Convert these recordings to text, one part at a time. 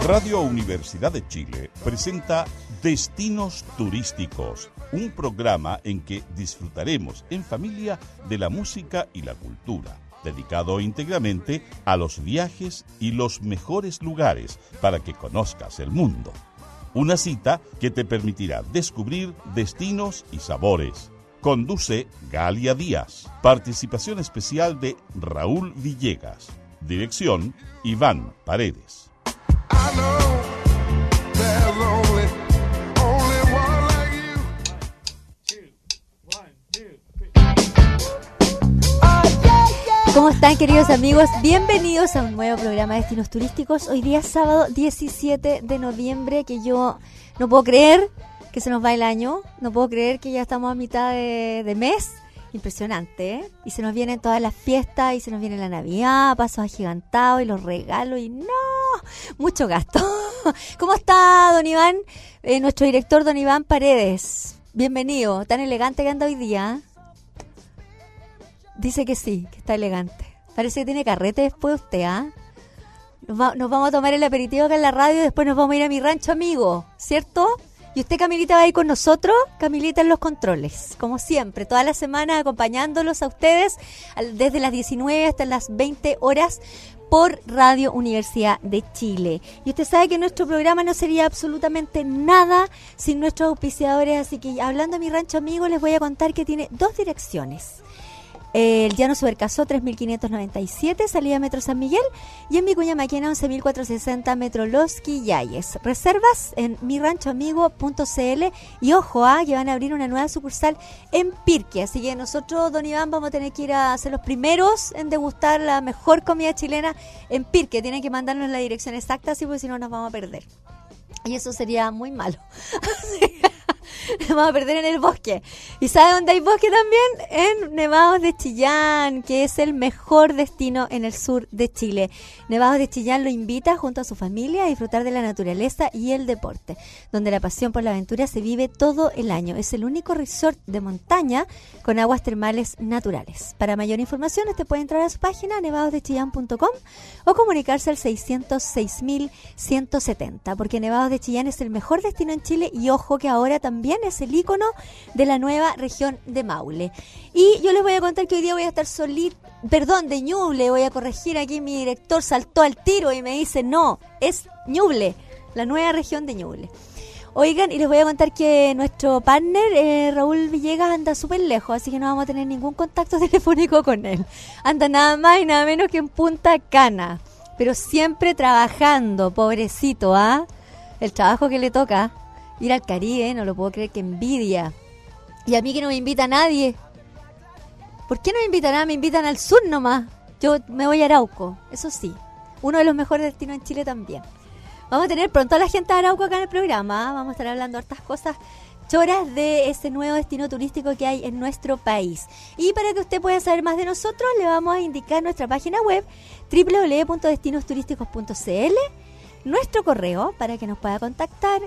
Radio Universidad de Chile presenta Destinos Turísticos, un programa en que disfrutaremos en familia de la música y la cultura, dedicado íntegramente a los viajes y los mejores lugares para que conozcas el mundo. Una cita que te permitirá descubrir destinos y sabores. Conduce Galia Díaz. Participación especial de Raúl Villegas. Dirección Iván Paredes. ¿Cómo están, queridos amigos? Bienvenidos a un nuevo programa de Destinos Turísticos. Hoy día es sábado 17 de noviembre, que yo no puedo creer que se nos va el año. No puedo creer que ya estamos a mitad de mes. Impresionante, ¿eh? Y se nos vienen todas las fiestas, y se nos viene la Navidad, pasos agigantados y los regalos, y ¡no! Mucho gasto. ¿Cómo está, don Iván? Nuestro director, don Iván Paredes. Bienvenido. Tan elegante que anda hoy día. Dice que sí, que está elegante. Parece que tiene carrete después usted, ¿ah? Nos vamos a tomar el aperitivo acá en la radio y después nos vamos a ir a mi rancho amigo, ¿cierto? Y usted, Camilita, va a ir con nosotros. Camilita en los controles, como siempre, toda la semana acompañándolos a ustedes desde las 19 hasta las 20 horas por Radio Universidad de Chile. Y usted sabe que nuestro programa no sería absolutamente nada sin nuestros auspiciadores, así que hablando de mi rancho amigo, les voy a contar que tiene dos direcciones. El Llano Supercasó 3597, salida Metro San Miguel, y en Vicuña Maquena 11460, Metro Los Quillayes. Reservas en miranchoamigo.cl y ojo, que van a abrir una nueva sucursal en Pirque, así que nosotros, don Iván, vamos a tener que ir a ser los primeros en degustar la mejor comida chilena en Pirque. Tienen que mandarnos la dirección exacta, así, porque si no nos vamos a perder. Y eso sería muy malo. Nos vamos a perder en el bosque. ¿Y sabe dónde hay bosque también? En Nevados de Chillán, que es el mejor destino en el sur de Chile. Nevados de Chillán lo invita junto a su familia a disfrutar de la naturaleza y el deporte, donde la pasión por la aventura se vive todo el año. Es el único resort de montaña con aguas termales naturales. Para mayor información, usted puede entrar a su página nevadosdechillán.com o comunicarse al 606.170, porque Nevados de Chillán es el mejor destino en Chile, y ojo que ahora también es el ícono de la nueva región de Maule. Y yo les voy a contar que hoy día voy a estar de Ñuble. Voy a corregir aquí, mi director saltó al tiro y me dice no, es Ñuble, la nueva región de Ñuble. Oigan, y les voy a contar que nuestro partner, Raúl Villegas, anda súper lejos, así que no vamos a tener ningún contacto telefónico con él. Anda nada más y nada menos que en Punta Cana, pero siempre trabajando, pobrecito, el trabajo que le toca. Ir al Caribe, no lo puedo creer, que envidia. Y a mí que no me invita nadie. ¿Por qué no me invitan nada? Me invitan al sur nomás. Yo me voy a Arauco, eso sí. Uno de los mejores destinos en Chile también. Vamos a tener pronto a la gente de Arauco acá en el programa. Vamos a estar hablando hartas cosas choras de ese nuevo destino turístico que hay en nuestro país. Y para que usted pueda saber más de nosotros, le vamos a indicar nuestra página web www.destinosturísticos.cl, nuestro correo para que nos pueda contactar,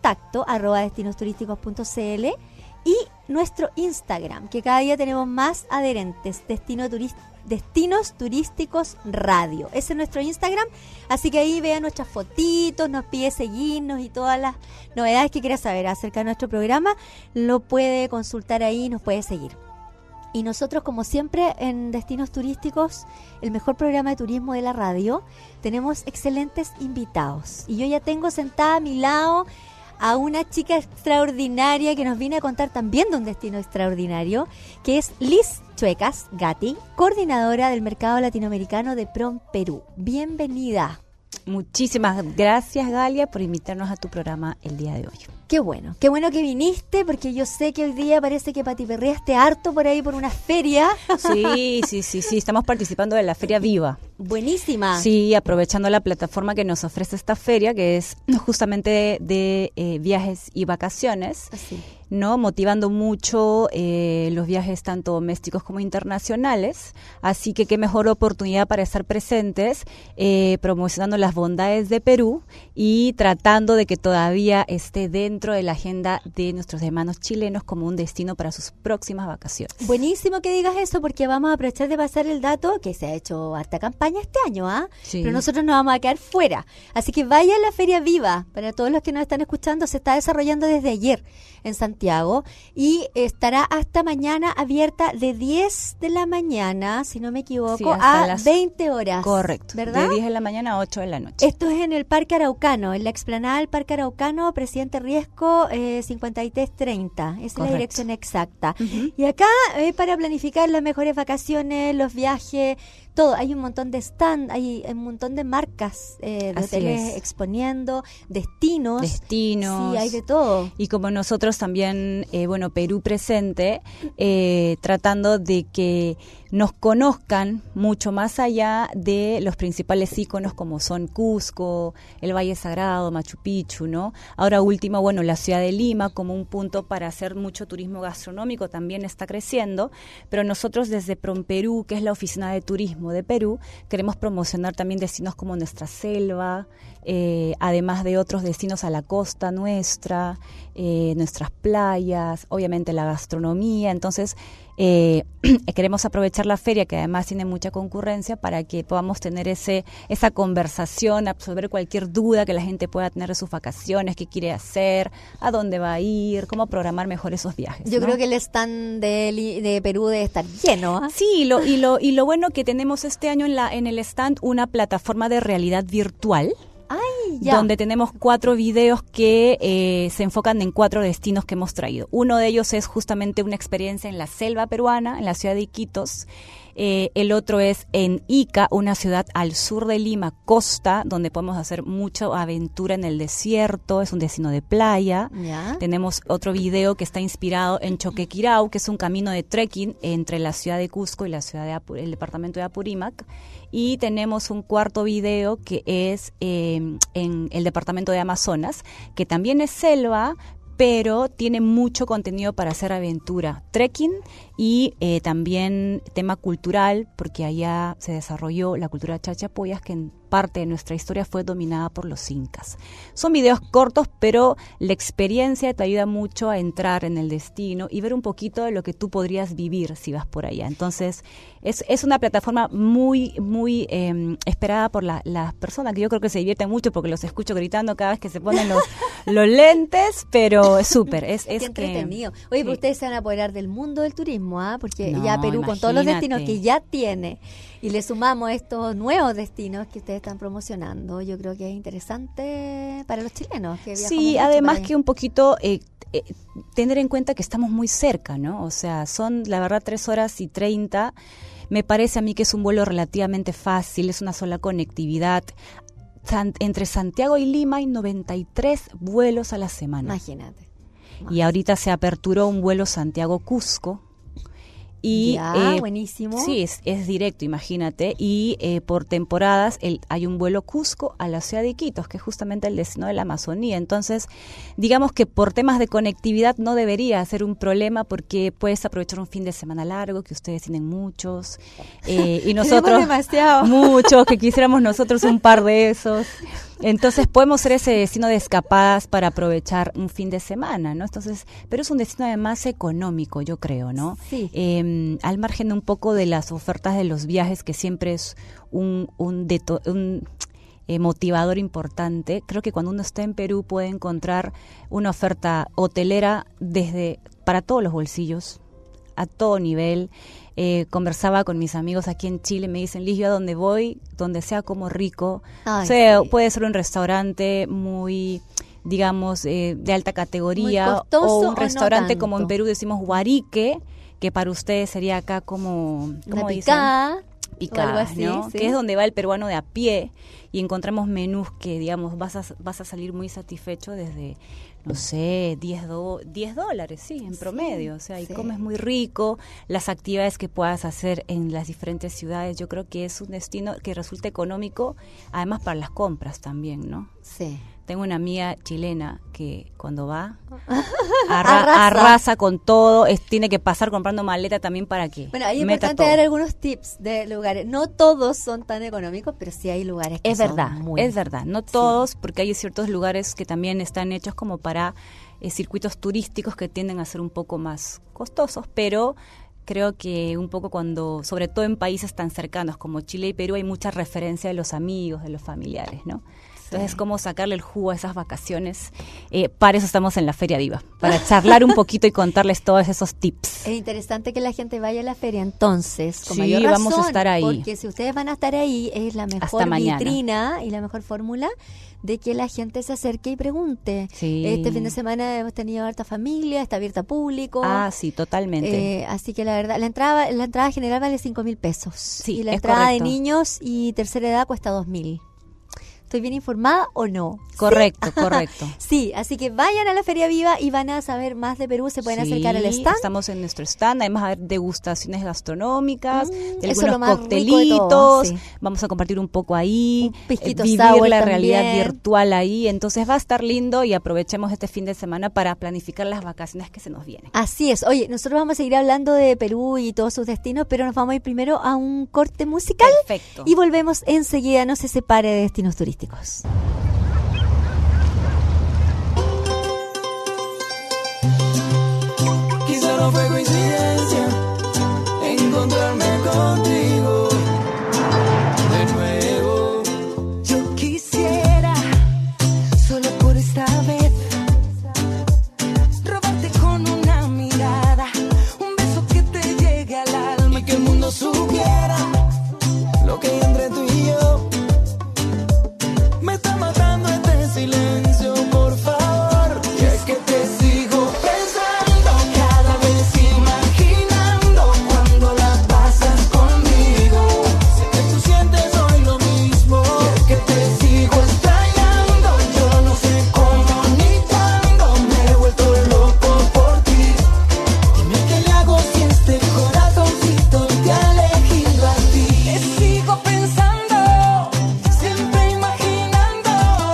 contacto@destinosturísticos.cl, y nuestro Instagram, que cada día tenemos más adherentes, Destinos Turísticos Radio. Ese es nuestro Instagram, así que ahí vea nuestras fotitos, nos pide seguirnos y todas las novedades que quiera saber acerca de nuestro programa, lo puede consultar ahí y nos puede seguir. Y nosotros, como siempre, en Destinos Turísticos, el mejor programa de turismo de la radio, tenemos excelentes invitados. Y yo ya tengo sentada a mi lado a una chica extraordinaria que nos viene a contar también de un destino extraordinario, que es Liz Chuecas Gatti, coordinadora del mercado latinoamericano de Prom Perú. Bienvenida. Muchísimas gracias, Galia, por invitarnos a tu programa el día de hoy. Qué bueno que viniste, porque yo sé que hoy día parece que patiperreaste harto por ahí por una feria. Sí, estamos participando de la Feria Viva. Buenísima. Sí, aprovechando la plataforma que nos ofrece esta feria, que es justamente de viajes y vacaciones. Así. ¿No? Motivando mucho los viajes tanto domésticos como internacionales, así que qué mejor oportunidad para estar presentes, promocionando las bondades de Perú y tratando de que todavía esté dentro de la agenda de nuestros hermanos chilenos como un destino para sus próximas vacaciones. Buenísimo que digas eso, porque vamos a aprovechar de pasar el dato, que se ha hecho harta campaña campaña este año, Sí. pero nosotros nos vamos a quedar fuera. Así que vaya a la Feria Viva, para todos los que nos están escuchando, se está desarrollando desde ayer en Santiago y estará hasta mañana abierta de 10 de la mañana, si no me equivoco, Sí, hasta a las 20 horas. Correcto, ¿verdad? de 10 de la mañana a 8 de la noche. Esto es en el Parque Araucano, en la explanada del Parque Araucano, Presidente Riesco, 5330. Esa es la dirección exacta. Uh-huh. Y acá, para planificar las mejores vacaciones, los viajes, todo, hay un montón de stand, hay un montón de marcas de Así hoteles es. exponiendo, destinos. Destinos. Sí, hay de todo. Y como nosotros también, Perú presente, tratando de que nos conozcan mucho más allá de los principales íconos como son Cusco, el Valle Sagrado, Machu Picchu, ¿no? Ahora último, la ciudad de Lima como un punto para hacer mucho turismo gastronómico también está creciendo, pero nosotros desde PromPerú, que es la oficina de turismo de Perú, queremos promocionar también destinos como nuestra selva, además de otros destinos a la costa nuestra, nuestras playas, obviamente la gastronomía. Entonces queremos aprovechar la feria, que además tiene mucha concurrencia, para que podamos tener esa conversación, absolver cualquier duda que la gente pueda tener de sus vacaciones, qué quiere hacer, a dónde va a ir, cómo programar mejor esos viajes. Yo ¿no? creo que el stand de Perú debe estar lleno. Sí, y lo bueno que tenemos este año en el stand una plataforma de realidad virtual. Ay, ya. Donde tenemos 4 videos que se enfocan en 4 destinos que hemos traído. Uno de ellos es justamente una experiencia en la selva peruana, en la ciudad de Iquitos. El otro es en Ica, una ciudad al sur de Lima, costa, donde podemos hacer mucha aventura en el desierto, es un destino de playa. Ya. Tenemos otro video que está inspirado en Choquequirao, que es un camino de trekking entre la ciudad de Cusco y la ciudad de el departamento de Apurímac. Y tenemos un cuarto video que es en el departamento de Amazonas, que también es selva, pero tiene mucho contenido para hacer aventura, trekking y también tema cultural, porque allá se desarrolló la cultura chachapoyas, que en parte de nuestra historia fue dominada por los incas. Son videos cortos, pero la experiencia te ayuda mucho a entrar en el destino y ver un poquito de lo que tú podrías vivir si vas por allá. Entonces, es una plataforma muy, muy esperada por las personas, que yo creo que se divierten mucho porque los escucho gritando cada vez que se ponen los lentes, pero es súper. Qué entretenido. Oye, sí. pero ustedes se van a apoderar del mundo del turismo, porque No, ya Perú, con todos los imagínate. destinos que ya tiene, y le sumamos estos nuevos destinos que ustedes están promocionando, yo creo que es interesante para los chilenos. Que viajamos Sí, mucho además para allá. que un poquito tener en cuenta que estamos muy cerca, ¿no? O sea, son la verdad 3 horas y 30. Me parece a mí que es un vuelo relativamente fácil, es una sola conectividad. Entre Santiago y Lima hay 93 vuelos a la semana. Imagínate. Y ahorita se aperturó un vuelo Santiago-Cusco. Y, ya, buenísimo. Sí, es directo, imagínate. Y por temporadas hay un vuelo Cusco a la ciudad de Iquitos, que es justamente el destino de la Amazonía. Entonces, digamos que por temas de conectividad no debería ser un problema, porque puedes aprovechar un fin de semana largo, que ustedes tienen muchos. Y nosotros, Tenemos demasiado. muchos, que quisiéramos nosotros un par de esos. Entonces podemos ser ese destino de escapadas para aprovechar un fin de semana, ¿no? Entonces, pero es un destino además económico, yo creo, ¿no? Sí. Al margen un poco de las ofertas de los viajes, que siempre es un motivador importante. Creo que cuando uno está en Perú puede encontrar una oferta hotelera para todos los bolsillos, a todo nivel. Conversaba con mis amigos aquí en Chile, me dicen, Liz, yo a donde voy, donde sea como rico. Ay, O sea, sí. puede ser un restaurante muy, digamos, de alta categoría, Muy costoso o o un no restaurante como en tanto. Perú decimos guarique, que para ustedes sería acá como, Una ¿cómo dicen? picada. Picadas, o algo así, ¿no? sí. Que es donde va el peruano de a pie, y encontramos menús que, digamos, vas a salir muy satisfecho desde, no sé, $10, sí, en promedio. O sea, y sí. comes muy rico, las actividades que puedas hacer en las diferentes ciudades. Yo creo que es un destino que resulta económico, además para las compras también, ¿no? Sí. Tengo una amiga chilena que cuando va Arrasa. arrasa con todo, tiene que pasar comprando maleta también para que Bueno, ahí es meta importante todo. dar algunos tips de lugares. No todos son tan económicos, pero sí hay lugares que Es son verdad, muy... es verdad. No todos, porque hay ciertos lugares que también están hechos como para circuitos turísticos que tienden a ser un poco más costosos, pero creo que un poco cuando, sobre todo en países tan cercanos como Chile y Perú, hay mucha referencia de los amigos, de los familiares, ¿no? Entonces, cómo sacarle el jugo a esas vacaciones. Para eso estamos en la Feria Viva, para charlar un poquito y contarles todos esos tips. Es interesante que la gente vaya a la feria entonces, con Sí, mayor razón, vamos a estar ahí. porque si ustedes van a estar ahí, es la mejor vitrina y la mejor fórmula de que la gente se acerque y pregunte. Sí. Este fin de semana hemos tenido harta familia, está abierta a público. Ah, sí, totalmente. Así que la verdad, la entrada general vale 5.000 pesos. Sí, y la es entrada correcto. de niños y tercera edad cuesta 2.000. ¿Estoy bien informada o no? Correcto, ¿Sí? correcto. Sí, así que vayan a la Feria Viva y van a saber más de Perú, se pueden acercar al stand. Estamos en nuestro stand, además a ver degustaciones gastronómicas, de eso es lo algunos más rico de coctelitos, todo, sí. Vamos a compartir un poco ahí, Un pisquito vivir sour la también. realidad virtual ahí, entonces va a estar lindo y aprovechemos este fin de semana para planificar las vacaciones que se nos vienen. Así es. Oye, nosotros vamos a seguir hablando de Perú y todos sus destinos, pero nos vamos a ir primero a un corte musical. Perfecto. Y volvemos enseguida. No se separe de Destinos Turísticos. Quizá no fue coincidencia encontrarme contigo de nuevo. Yo quisiera, solo por esta vez, robarte con una mirada, un beso que te llegue al alma Y que el mundo supiera lo que hay entre tú y yo. Me está matando este silencio, por favor. Y es que te sigo pensando, cada vez imaginando cuando la pasas conmigo. Sé que tú sientes hoy lo mismo. Y es que te sigo extrañando. Yo no sé cómo ni cuándo me he vuelto loco por ti. Dime qué le hago si este corazoncito te ha elegido a ti. te sigo pensando, siempre imaginando.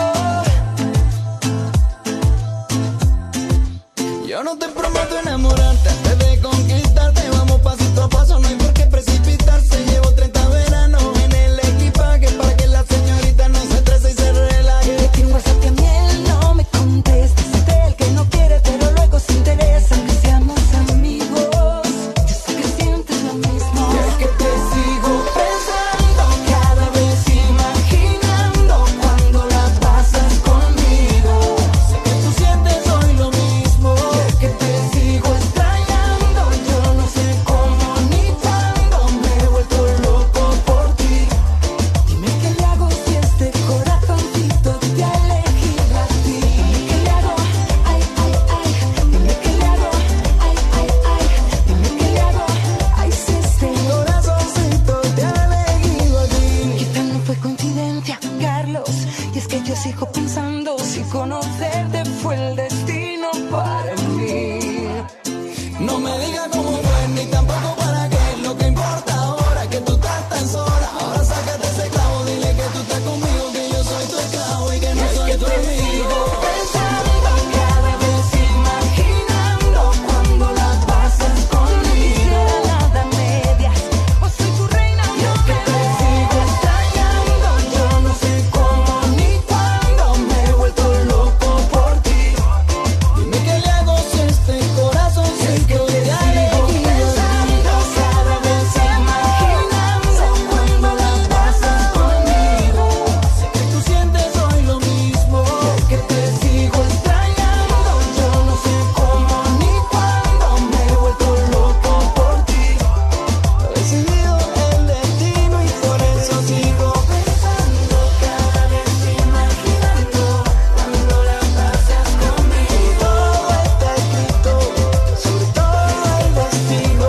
Yo no te prometo enamorarte antes de conquistarte. Vamos pasito a paso, no hay por qué precipitarse. Llevo 30 veranos en el equipaje para que la señorita no se estrese y se relaje. Que un WhatsApp que a mí él no me contesta, es el que no quiere pero luego se interesa. Aunque seamos amigos, yo sé que sientes lo mismo. Y es que te sigo pensando, cada vez imaginando cuando la pasas conmigo. Sé que tú sientes hoy lo mismo. Y es que te sigo extrañando. Yo no sé cómo ni cuándo me he vuelto loco por ti. Dime qué le hago si este corazoncito te ha elegido a ti. Dime qué le hago, ay, ay, ay. Dime qué le hago, ay, ay, ay. Dime qué le hago, ay, si este Corazoncito te ha elegido a ti. quizá no fue coincidencia, Carlos. Y es que yo sigo pensando si conocerte fue el destino para mí. No me digas cómo fue ni tampoco para qué. Lo que importa ahora es que tú estás tan sola. Ahora sácate ese clavo, dile que tú estás conmigo, que yo soy tu esclavo y que no soy tu amigo. Pensando, cada vez imaginando cuando la pasas conmigo. Nada medias, o soy tu reina o no Que te sigo extrañando. Yo no sé cómo ni cuándo me he vuelto loco por ti. Dime qué le hago si este corazoncito te ha elegido a ti. cada vez imaginando cuando la pasas conmigo. Sé que tú sientes hoy lo mismo. Y es que te sigo extrañando. Yo no sé cómo ni cuándo me he vuelto loco por ti. He decidido el destino y por eso sigo pensando, cada vez imaginando cuando la pasas conmigo. Todo está escrito, sobre todo el destino.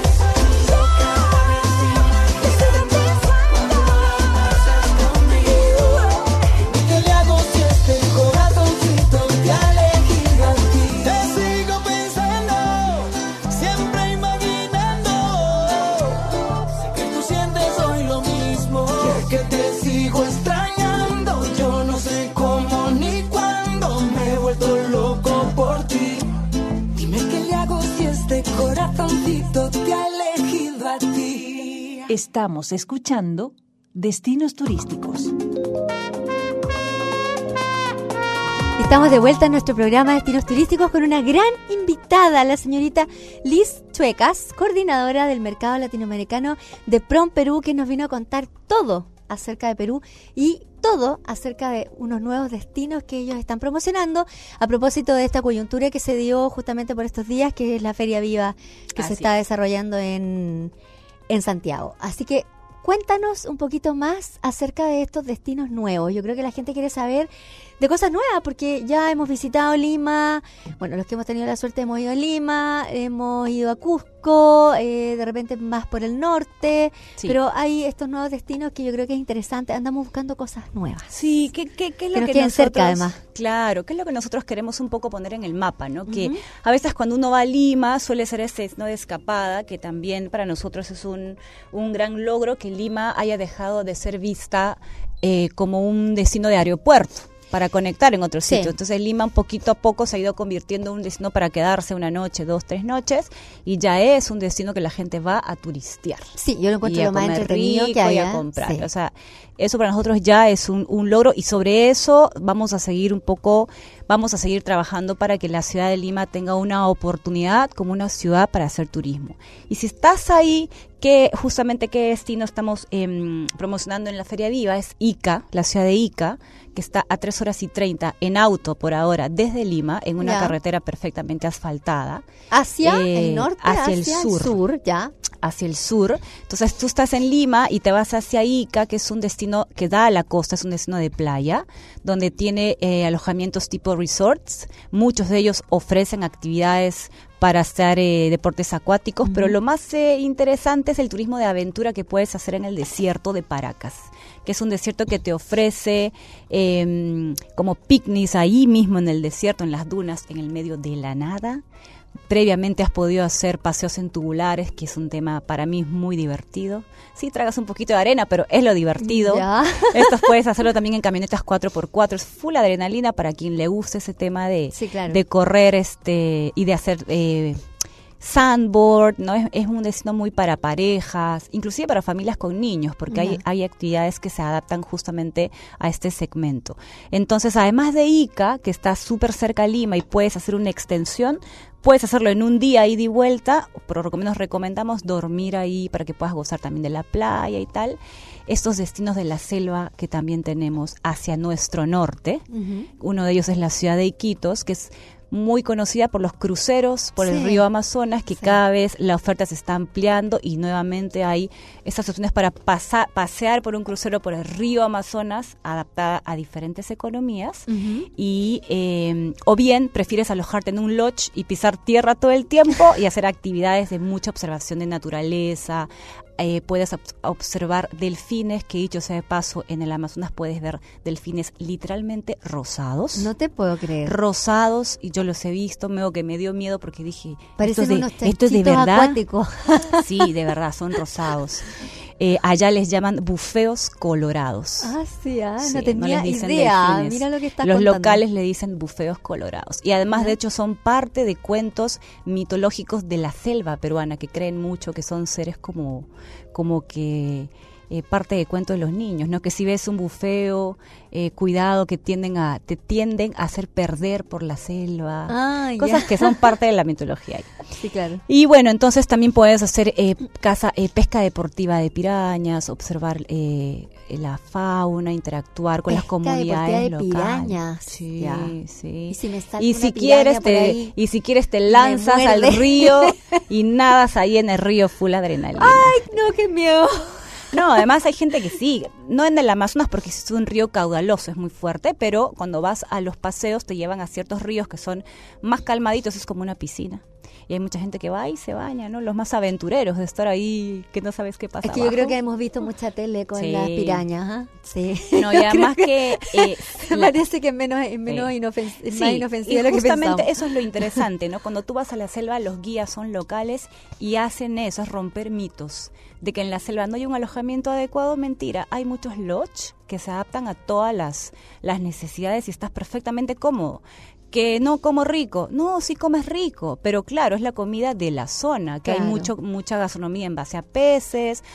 ¿Qué le hago si este corazoncito te ha elegido a ti? Te sigo pensando, siempre imaginando. Sé que tú sientes hoy lo mismo. Y es que te sigo extrañando. Yo no sé cómo ni cuándo me he vuelto loco por ti. Dime qué le hago si este corazoncito te ha elegido a ti. Estamos escuchando Destinos Turísticos. Estamos de vuelta en nuestro programa Destinos Turísticos con una gran invitada, la señorita Liz Chuecas, coordinadora del mercado latinoamericano de PROM Perú, que nos vino a contar todo acerca de Perú y todo acerca de unos nuevos destinos que ellos están promocionando a propósito de esta coyuntura que se dio justamente por estos días, que es la Feria Viva que se está desarrollando en Santiago. Así que cuéntanos un poquito más acerca de estos destinos nuevos. Yo creo que la gente quiere saber de cosas nuevas, porque ya hemos visitado Lima, bueno, los que hemos tenido la suerte hemos ido a Lima, hemos ido a Cusco, de repente más por el norte, Sí. pero hay estos nuevos destinos que yo creo que es interesante, andamos buscando cosas nuevas. Sí, ¿qué es lo Que que nos queden cerca, además. Claro, ¿qué es lo que nosotros queremos un poco poner en el mapa, ¿no? Que a veces cuando uno va a Lima suele ser ese destino de escapada, que también para nosotros es un gran logro que Lima haya dejado de ser vista como un destino de aeropuerto para conectar en otro Sí. sitio. Entonces Lima poquito a poco se ha ido convirtiendo en un destino para quedarse una noche, 2, 3 noches, y ya es un destino que la gente va a turistear. Sí, yo lo encuentro Y a lo más comer entretenido rico que hay. y a comprar. O sea, eso para nosotros ya es un logro, y sobre eso vamos a seguir trabajando para que la ciudad de Lima tenga una oportunidad como una ciudad para hacer turismo. Y si estás ahí, qué destino estamos promocionando en la Feria Viva? Es Ica, la ciudad de Ica, que está a 3 horas y 30 en auto por ahora desde Lima, en una Ya. carretera perfectamente asfaltada. Hacia el norte, hacia el sur. ya. Hacia el sur. Entonces tú estás en Lima y te vas hacia Ica, que es un destino que da a la costa, es un destino de playa, donde tiene alojamientos tipo resorts. Muchos de ellos ofrecen actividades para hacer deportes acuáticos, pero lo más interesante es el turismo de aventura que puedes hacer en el desierto de Paracas, que es un desierto que te ofrece como picnics ahí mismo en el desierto, en las dunas, en el medio de la nada. Previamente has podido hacer paseos en tubulares, que es un tema para mí muy divertido. Sí, tragas un poquito de arena, pero es lo divertido. Ya. Esto puedes hacerlo también en camionetas 4x4. Es full adrenalina para quien le guste ese tema de, Sí, claro. de correr y de hacer sandboard, ¿no? Es un destino muy para parejas, inclusive para familias con niños, porque Ya. hay actividades que se adaptan justamente a este segmento. Entonces, además de Ica, que está súper cerca a Lima y puedes hacer una extensión, puedes hacerlo en un día ida y vuelta, pero nos recomendamos dormir ahí para que puedas gozar también de la playa y tal. Estos destinos de la selva que también tenemos hacia nuestro norte, uno de ellos es la ciudad de Iquitos, que es muy conocida por los cruceros por el Sí. río Amazonas, que Sí. cada vez la oferta se está ampliando y nuevamente hay estas opciones para pasear por un crucero por el río Amazonas adaptada a diferentes economías. Y o bien prefieres alojarte en un lodge y pisar tierra todo el tiempo y hacer actividades de mucha observación de naturaleza. Puedes observar delfines, que dicho sea de paso, en el Amazonas puedes ver delfines literalmente rosados. No te puedo creer. Rosados, y yo los he visto, que me dio miedo porque dije, Parecen unos esto es de chanchitos verdad. acuáticos. Sí, de verdad, son rosados. Allá les llaman bufeos colorados. Ah, sí, Sí, no tenía les dicen idea. delfines. Mira lo que estás Los contando. locales le dicen bufeos colorados. Y además, de hecho, son parte de cuentos mitológicos de la selva peruana, que creen mucho que son seres como que parte de cuentos de los niños, ¿no? Que si ves un bufeo, cuidado, que te tienden a hacer perder por la selva. Ah, ya. Cosas que son parte de la mitología ahí. Sí, claro. Y bueno, entonces también puedes hacer pesca deportiva de pirañas, observar la fauna, interactuar con las Pesca deportiva comunidades de locales. pirañas. Sí, Ya. sí. Y si me salta Y una si piraña quieres por ahí te me lanzas al muerde. río y nadas ahí en el río full adrenalina. No, qué miedo. No, además hay gente que sí, no en el Amazonas porque es un río caudaloso, es muy fuerte, pero cuando vas a los paseos te llevan a ciertos ríos que son más calmaditos, es como una piscina. Y hay mucha gente que va y se baña, ¿no? Los más aventureros de estar ahí, que no sabes qué pasa Es que yo creo abajo. que hemos visto mucha tele con Sí. las pirañas, ¿ah? Sí. No, y además que... Me parece que es menos Sí. es Sí, más inofensiva y de lo que justamente pensamos. eso es lo interesante, ¿no? Cuando tú vas a la selva, los guías son locales y hacen eso, es romper mitos de que en la selva no hay un alojamiento adecuado. Mentira, hay muchos lodge que se adaptan a todas las necesidades y estás perfectamente cómodo. que no como rico. No, sí comes rico, pero claro, es la comida de la zona, que Claro. hay mucha gastronomía en base a peces,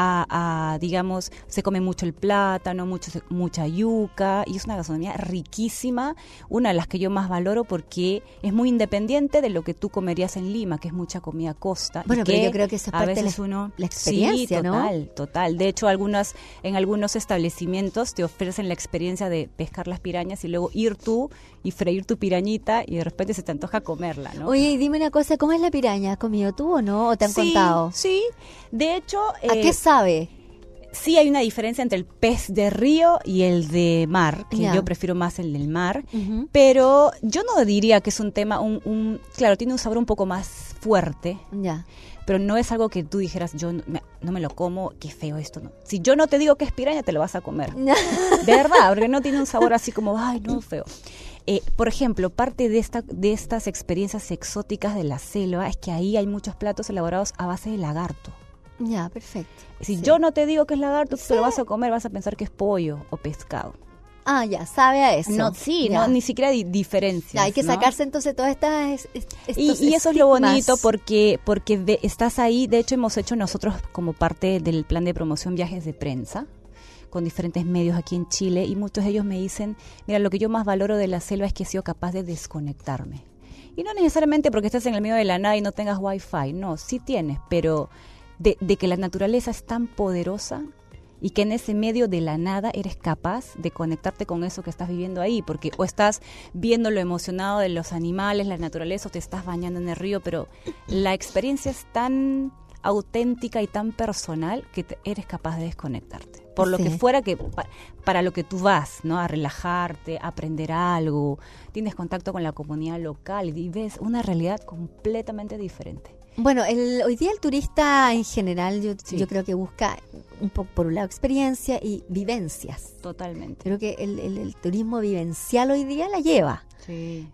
digamos, se come mucho el plátano, mucha yuca, y es una gastronomía riquísima, una de las que yo más valoro porque es muy independiente de lo que tú comerías en Lima, que es mucha comida costa. Bueno, y pero que yo creo que eso es a parte de veces la sí, experiencia, ¿no? total. De hecho, en algunos establecimientos te ofrecen la experiencia de pescar las pirañas y luego ir tú y freír tu pirañita y de repente se te antoja comerla, ¿no? Oye, y dime una cosa, ¿cómo es la piraña? ¿Has comido tú o no? ¿O te han Sí, contado? Sí, de hecho, ¿A qué sabe? sí hay una diferencia entre el pez de río y el de mar, que Ya. yo prefiero más el del mar, Ujú. pero yo no diría que es un tema, claro, tiene un sabor un poco más fuerte, Ya. pero no es algo que tú dijeras, yo no me lo como, qué feo esto, no. Si yo no te digo que es piraña, te lo vas a comer. De verdad, porque no tiene un sabor así como, ay, no, feo. Por ejemplo, parte de estas experiencias exóticas de la selva es que ahí hay muchos platos elaborados a base de lagarto. Ya, perfecto. Si Sí. yo no te digo que es lagarto, tú te lo vas a comer, vas a pensar que es pollo o pescado. Ah, ya, sabe a eso. No, sí, Ya. no, ni siquiera diferencias. Ya, hay que ¿no? sacarse entonces todas estas Y eso es lo bonito porque porque estás ahí. De hecho, hemos hecho nosotros como parte del plan de promoción viajes de prensa con diferentes medios aquí en Chile y muchos de ellos me dicen, mira, lo que yo más valoro de la selva es que he sido capaz de desconectarme. Y no necesariamente porque estés en el medio de la nada y no tengas wifi, no, sí tienes, pero de que la naturaleza es tan poderosa y que en ese medio de la nada eres capaz de conectarte con eso que estás viviendo ahí, porque o estás viendo lo emocionado de los animales, la naturaleza, o te estás bañando en el río, pero la experiencia es tan auténtica y tan personal que eres capaz de desconectarte. Por lo Sí. que fuera que para lo que tú vas, ¿no? A relajarte, a aprender algo, tienes contacto con la comunidad local y ves una realidad completamente diferente. Bueno, hoy día el turista en general Sí. yo creo que busca un poco por un lado experiencia y vivencias. Totalmente. Creo que el turismo vivencial hoy día la lleva. Sí.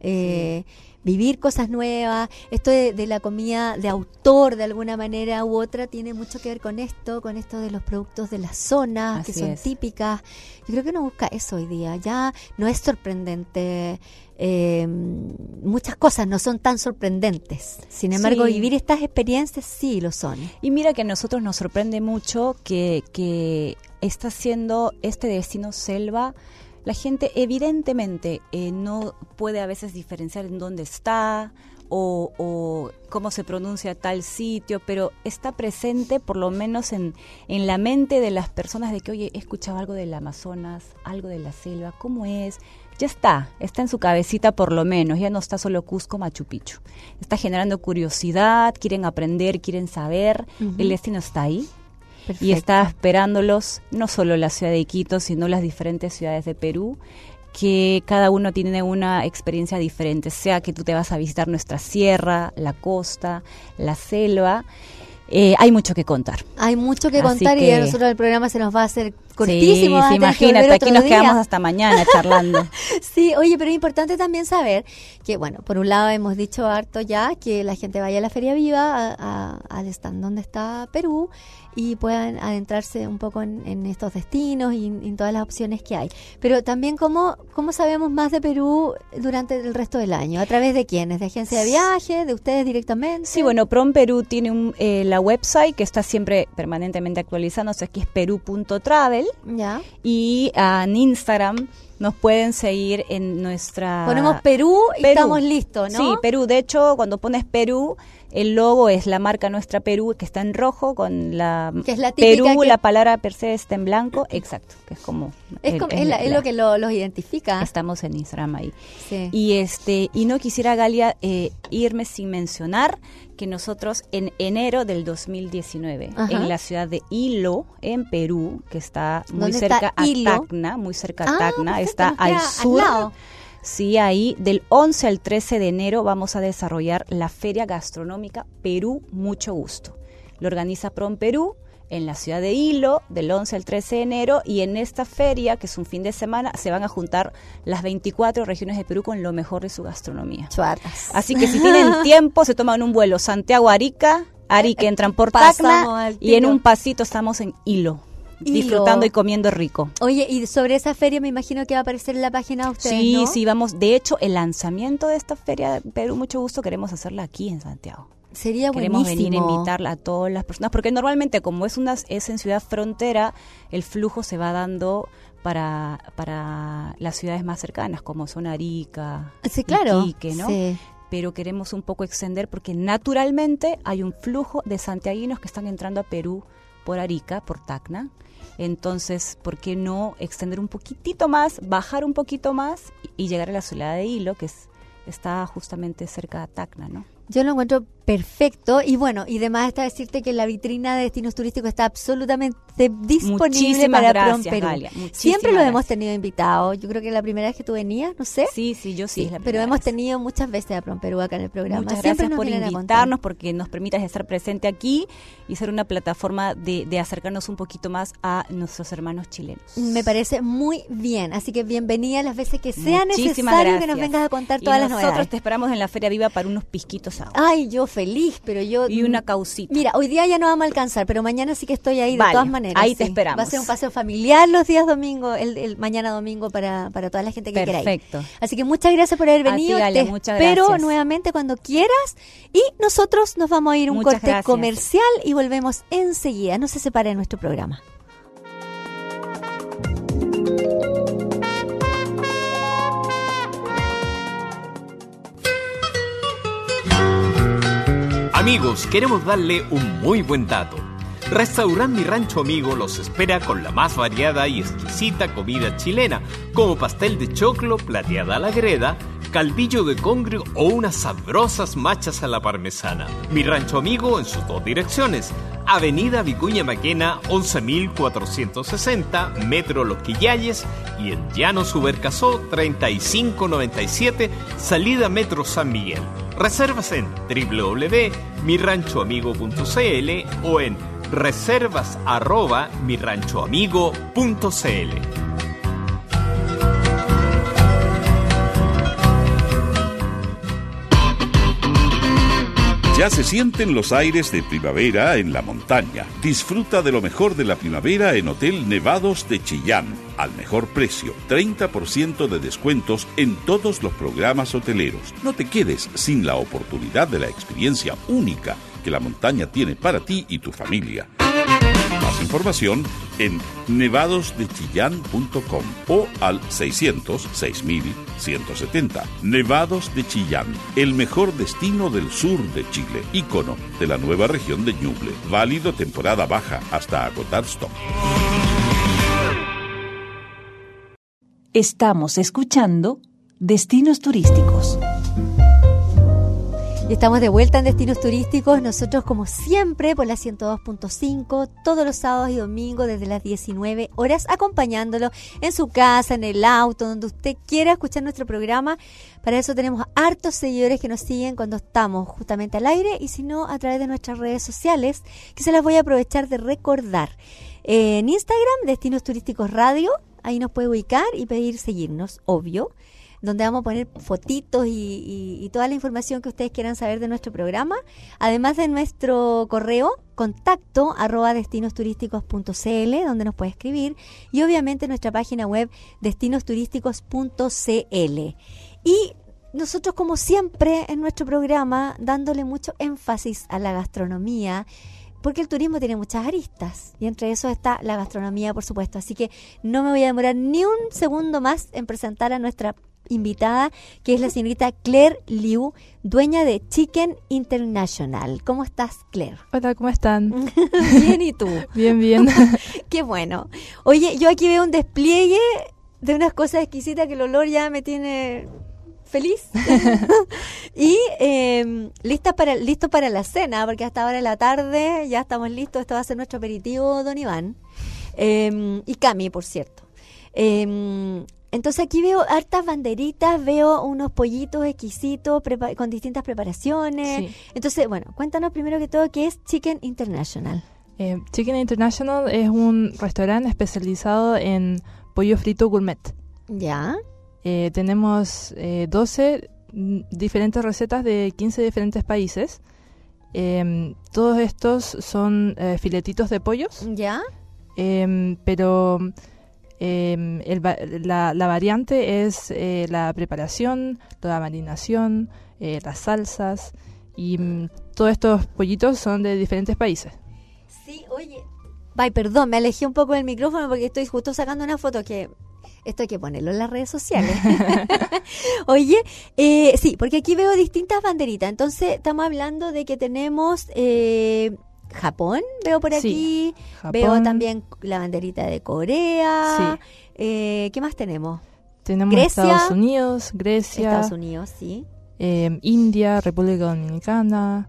Vivir cosas nuevas, esto de la comida de autor de alguna manera u otra tiene mucho que ver con esto de los productos de las zonas que Así son es. típicas. Yo creo que uno busca eso hoy día, ya no es sorprendente, muchas cosas no son tan sorprendentes, sin embargo Sí. vivir estas experiencias sí lo son. Y mira que a nosotros nos sorprende mucho que está siendo este destino selva. La gente evidentemente no puede a veces diferenciar en dónde está o cómo se pronuncia tal sitio, pero está presente por lo menos en la mente de las personas de que, oye, he escuchado algo del Amazonas, algo de la selva, ¿cómo es? Ya está en su cabecita por lo menos, ya no está solo Cusco, Machu Picchu. Está generando curiosidad, quieren aprender, quieren saber, el destino está ahí. Perfecto. Y está esperándolos no solo la ciudad de Quito, sino las diferentes ciudades de Perú, que cada uno tiene una experiencia diferente, sea que tú te vas a visitar nuestra sierra, la costa, la selva. Hay mucho que contar. Hay mucho que Así contar y que- a nosotros el programa se nos va a hacer cortísimo. Sí, vamos a tener que imagínate, volver aquí otro nos día. quedamos hasta mañana charlando. Sí, oye, pero es importante también saber que, bueno, por un lado hemos dicho harto ya que la gente vaya a la Feria Viva, al stand donde está Perú, y puedan adentrarse un poco en estos destinos y en todas las opciones que hay. Pero también, ¿cómo sabemos más de Perú durante el resto del año? ¿A través de quiénes? ¿De agencia de viajes? ¿De ustedes directamente? Sí, bueno, Prom Perú tiene la website que está siempre permanentemente actualizándose, aquí es perú.travel, Ya. y en Instagram nos pueden seguir en nuestra... Ponemos Perú y Perú. estamos listos, ¿no? Sí, Perú. De hecho, cuando pones Perú, el logo es la marca nuestra Perú, que está en rojo, con la Que es la típica Perú, que- la palabra per se está en blanco. Exacto, que es como... Es lo que los identifica. Estamos en Instagram ahí. Sí. Y no quisiera, Galia, irme sin mencionar que nosotros en enero del 2019, Ajá. en la ciudad de Hilo, en Perú, que está muy ¿Dónde cerca está a Hilo? Tacna, muy cerca Ah, a Tacna, perfecto, está nos al queda al sur. lado. Sí, ahí del 11 al 13 de enero vamos a desarrollar la Feria Gastronómica Perú Mucho Gusto. Lo organiza Prom Perú en la ciudad de Hilo del 11 al 13 de enero, y en esta feria, que es un fin de semana, se van a juntar las 24 regiones de Perú con lo mejor de su gastronomía. Chuatas. Así que si tienen tiempo, se toman un vuelo Santiago-Arica, Arica entran por Pasamos Tacna al y en tiro. un pasito estamos en Hilo. disfrutando y comiendo rico. Oye, y sobre esa feria me imagino que va a aparecer en la página de ustedes, Sí, ¿no? sí, vamos. De hecho, el lanzamiento de esta feria de Perú, mucho gusto, queremos hacerla aquí en Santiago. Sería Queremos buenísimo. venir a invitar a todas las personas, porque normalmente como es en ciudad frontera, el flujo se va dando para las ciudades más cercanas, como son Arica, Sí, claro. Iquique, ¿no? Sí. Pero queremos un poco extender porque naturalmente hay un flujo de santiaguinos que están entrando a Perú por Arica, por Tacna. Entonces, ¿por qué no extender un poquitito más, bajar un poquito más y llegar a la ciudad de Hilo, que está justamente cerca de Tacna, ¿no? Yo lo encuentro perfecto y bueno, y además está decirte que la vitrina de destinos turísticos está absolutamente disponible Muchísimas para gracias, Prom Perú. Galia, muchísimas Siempre los hemos gracias. tenido invitados. Yo creo que la primera vez que tú venías, no sé. Sí, yo sí. es la pero primera hemos vez. tenido muchas veces a Prom Perú acá en el programa. Muchas Siempre gracias nos por vienen a contar. invitarnos, porque nos permitas estar presente aquí y ser una plataforma de acercarnos un poquito más a nuestros hermanos chilenos. Me parece muy bien, así que bienvenida las veces que sea Muchísimas necesario que nos gracias. vengas a contar Y todas las nosotros novedades. te esperamos en la Feria Viva para unos pisquitos agua. Ay, yo feliz, pero yo... Y una causita. Mira, hoy día ya no vamos a alcanzar, pero mañana sí que estoy ahí de Vale, todas maneras. ahí te sí. esperamos. Va a ser un paseo familiar los días domingo, el mañana domingo para toda la gente que quiera ir. Perfecto. Así que muchas gracias por haber A ti, venido. Galia, Te muchas espero gracias. nuevamente cuando quieras. Y nosotros nos vamos a ir a un Muchas corte gracias. comercial y volvemos enseguida. No se separe de nuestro programa. Amigos, queremos darle un muy buen dato. Restaurant Mi Rancho Amigo los espera con la más variada y exquisita comida chilena, como pastel de choclo, plateada a la greda, caldillo de congrio o unas sabrosas machas a la parmesana. Mi Rancho Amigo en sus dos direcciones: Avenida Vicuña Maquena 11.460, Metro Los Quillayes, y en Llano Subercasó 3597, salida Metro San Miguel. Reservas en www.miranchoamigo.cl o en reservas@miranchoamigo.cl. Ya se sienten los aires de primavera en la montaña. Disfruta de lo mejor de la primavera en Hotel Nevados de Chillán. Al mejor precio, 30% de descuentos en todos los programas hoteleros. No te quedes sin la oportunidad de la experiencia única que la montaña tiene para ti y tu familia. Más información en nevadosdechillán.com o al 600-6170. Nevados de Chillán, el mejor destino del sur de Chile, ícono de la nueva región de Ñuble. Válido temporada baja hasta agotar stock. Estamos escuchando Destinos Turísticos. Y estamos de vuelta en Destinos Turísticos, nosotros como siempre por la 102.5, todos los sábados y domingos desde las 19 horas, acompañándolo en su casa, en el auto, donde usted quiera escuchar nuestro programa. Para eso tenemos hartos seguidores que nos siguen cuando estamos justamente al aire y si no, a través de nuestras redes sociales, que se las voy a aprovechar de recordar. En Instagram, Destinos Turísticos Radio, ahí nos puede ubicar y pedir seguirnos, obvio, donde vamos a poner fotitos y toda la información que ustedes quieran saber de nuestro programa, además de nuestro correo contacto @destinosturisticos.cl, donde nos puede escribir, y obviamente nuestra página web destinosturisticos.cl. Y nosotros, como siempre en nuestro programa, dándole mucho énfasis a la gastronomía, porque el turismo tiene muchas aristas y entre eso está la gastronomía, por supuesto. Así que no me voy a demorar ni un segundo más en presentar a nuestra invitada, que es la señorita Claire Liu, dueña de Chicken International. ¿Cómo estás, Claire? Hola, ¿cómo están? Bien, ¿y tú? Bien, bien. Qué bueno. Oye, yo aquí veo un despliegue de unas cosas exquisitas que el olor ya me tiene feliz. Y listos para la cena, porque hasta ahora de la tarde ya estamos listos. Esto va a ser nuestro aperitivo, don Iván. Y Cami, por cierto. Entonces aquí veo hartas banderitas, veo unos pollitos exquisitos con distintas preparaciones. Sí. Entonces, bueno, cuéntanos primero que todo qué es Chicken International. Chicken International es un restaurante especializado en pollo frito gourmet. Ya. Tenemos 12 diferentes recetas de 15 diferentes países. Todos estos son filetitos de pollos. Ya. pero la variante es la preparación, la marinación, las salsas y todos estos pollitos son de diferentes países. Sí, oye. Ay, perdón, me alejé un poco del micrófono porque estoy justo sacando una foto que esto hay que ponerlo en las redes sociales. Oye, sí, porque aquí veo distintas banderitas. Entonces, estamos hablando de que tenemos Japón, veo por aquí. Sí, Japón. Veo también la banderita de Corea. Sí. ¿Qué más tenemos? Tenemos Grecia. Estados Unidos, Grecia, Estados Unidos, sí. India, República Dominicana,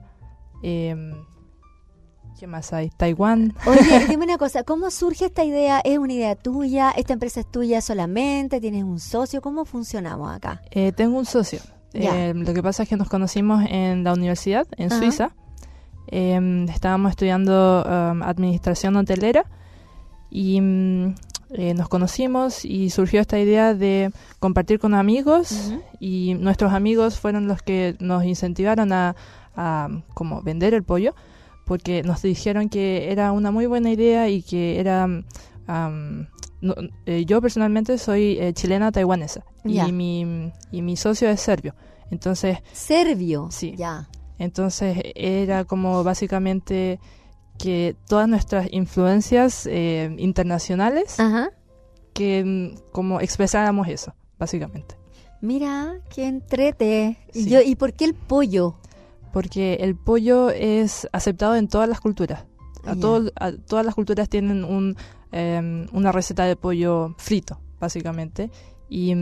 ¿qué más hay? Taiwán. Oye, dime una cosa, ¿cómo surge esta idea? ¿Es una idea tuya? ¿Esta empresa es tuya solamente? ¿Tienes un socio? ¿Cómo funcionamos acá? Tengo un socio. Ya. Lo que pasa es que nos conocimos en la universidad, en Ajá. Suiza. Estábamos estudiando administración hotelera y nos conocimos y surgió esta idea de compartir con amigos. Ujú. Y nuestros amigos fueron los que nos incentivaron a como vender el pollo, porque nos dijeron que era una muy buena idea y que era... yo personalmente soy chilena taiwanesa Ya. y mi socio es serbio. Entonces, Serbio. Sí. Ya. entonces era como básicamente que todas nuestras influencias internacionales, Ajá. que como expresáramos eso, básicamente. Mira, qué entrete. Sí. ¿Y por qué el pollo? Porque el pollo es aceptado en todas las culturas. Ya. Todas las culturas tienen una receta de pollo frito, básicamente. Y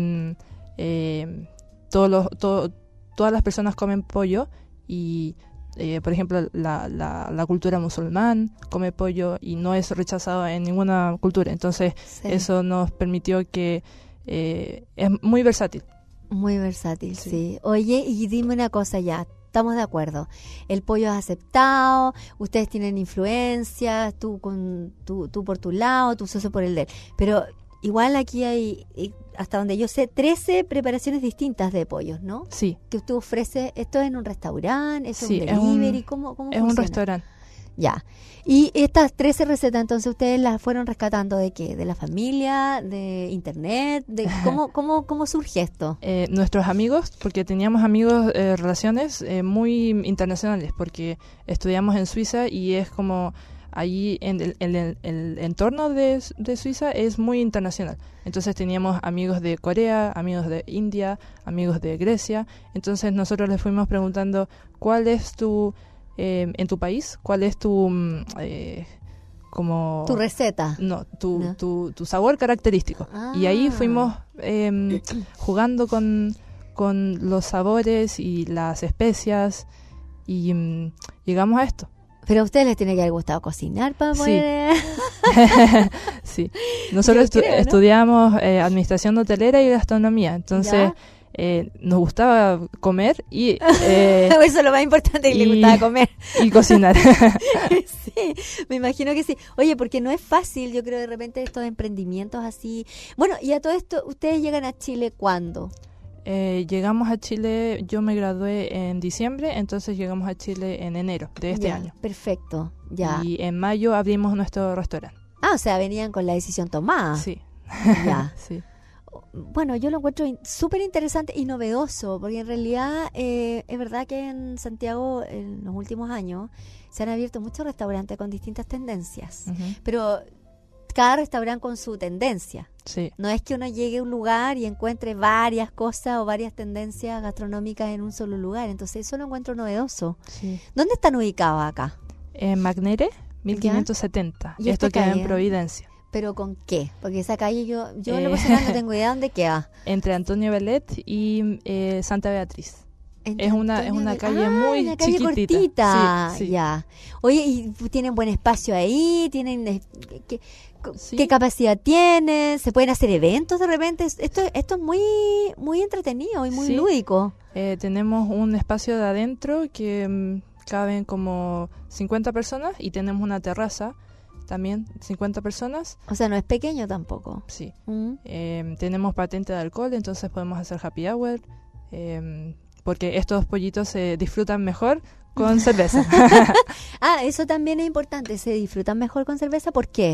todas las personas comen pollo. Y, por ejemplo, la cultura musulmán come pollo y no es rechazado en ninguna cultura. Entonces, Sí. eso nos permitió que es muy versátil. Muy versátil, sí. Sí. Oye, y dime una cosa ya, estamos de acuerdo. El pollo es aceptado, ustedes tienen influencias, tú por tu lado, tu socio por el de él. Pero igual aquí hay, hasta donde yo sé, 13 preparaciones distintas de pollos, ¿no? Sí, Que usted ofrece, ¿esto es en un restaurante? ¿Esto Sí, es es un un- delivery? ¿Cómo es un funciona? restaurante. Ya. Y estas 13 recetas, entonces, ¿ustedes las fueron rescatando de qué? ¿De la familia? ¿De internet? ¿Cómo surge esto? Nuestros amigos, porque teníamos amigos, relaciones muy internacionales, porque estudiamos en Suiza y es como allí en el entorno de Suiza es muy internacional. Entonces teníamos amigos de Corea, amigos de India, amigos de Grecia. Entonces nosotros les fuimos preguntando cuál es tu, en tu país, cuál es tu, como... ¿Tu receta? No, No. tu sabor característico. Y ahí Ah. fuimos jugando con los sabores y las especias y llegamos a esto. Pero a ustedes les tiene que haber gustado cocinar para Sí. poder... Sí. Nosotros Yo creo, ¿no? estudiamos administración hotelera y gastronomía, entonces nos gustaba comer y, Eso es lo más importante, que le y- gustaba comer. y cocinar. Sí, me imagino que sí. Oye, porque no es fácil, yo creo, de repente estos emprendimientos así. Bueno, y a todo esto, ¿ustedes llegan a Chile cuándo? Llegamos a Chile, yo me gradué en diciembre, entonces llegamos a Chile en enero de este Ya, año. Perfecto, ya. Y en mayo abrimos nuestro restaurante. Ah, o sea, venían con la decisión tomada. Sí. Ya. Sí. Bueno, yo lo encuentro súper interesante y novedoso, porque en realidad es verdad que en Santiago en los últimos años se han abierto muchos restaurantes con distintas tendencias, Ujú. pero cada restaurante con su tendencia. Sí. No es que uno llegue a un lugar y encuentre varias cosas o varias tendencias gastronómicas en un solo lugar, entonces eso lo encuentro novedoso. Sí. ¿Dónde están ubicados acá? En Magnere, 1570. ¿Y Esto esta queda calle? en Providencia. ¿Pero con qué? Porque esa calle yo en lo personal no tengo idea dónde queda. Entre Antonio Bellet y Santa Beatriz. Entre Es una Antonio calle Ah, muy una calle chiquitita. cortita. Sí, sí. Ya. Oye, ¿y tienen buen espacio ahí? ¿Tienen Sí. qué capacidad tienen? ¿Se pueden hacer eventos de repente? Esto es muy entretenido y muy Sí. lúdico. Tenemos un espacio de adentro que caben como 50 personas y tenemos una terraza también, 50 personas. O sea, no es pequeño tampoco. Sí. Mm. Tenemos patente de alcohol, entonces podemos hacer happy hour, porque estos pollitos se disfrutan mejor con cerveza. Ah, eso también es importante. ¿Se disfrutan mejor con cerveza? ¿Por qué?